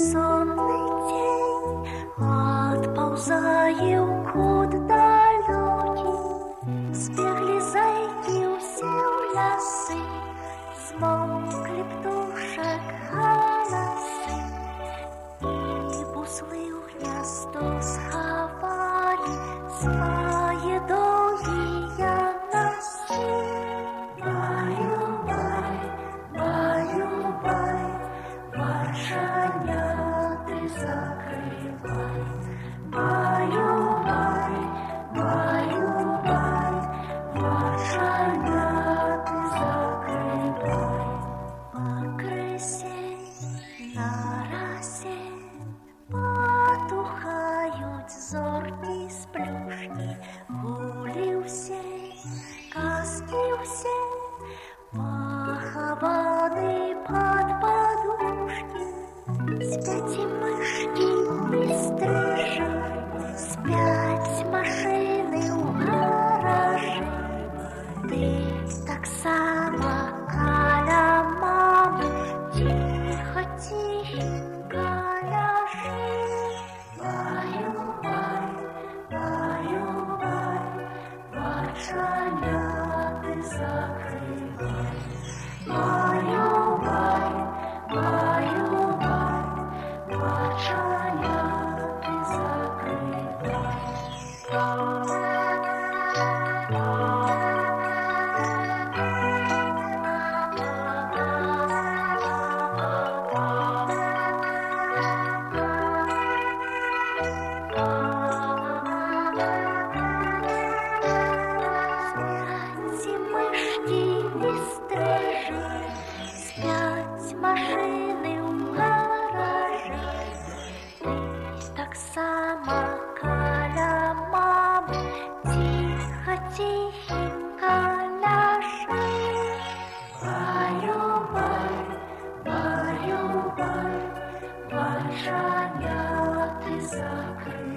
сонний тінь отползає у кут далекий, збігли зайки усі у ляси, змовкли птушек галаси, і бусли у гніздо сховали свої довгі носи. Баю-бай, баю-бай, башаняти закривай. Баю-бай, баю-бай, башаняти закривай. Покрисей на росе потухають зоркі сплюшні, гулі всей, казки все похованы под подушки. Спять и мышки быстрыше, спять машины у гаражи. Ты так само каля мамы, тихо-тихенько ляжи. Баю-бай, баю-бай, башаняти закривай. Баю-бай, баю-бай, башаняти закривай. Спять мишки бістрижі, спять машини у гаражі. Ти так само каля мами, тихо-тихенько ляжи. Баю-бай, баю-бай, башаняти закривай.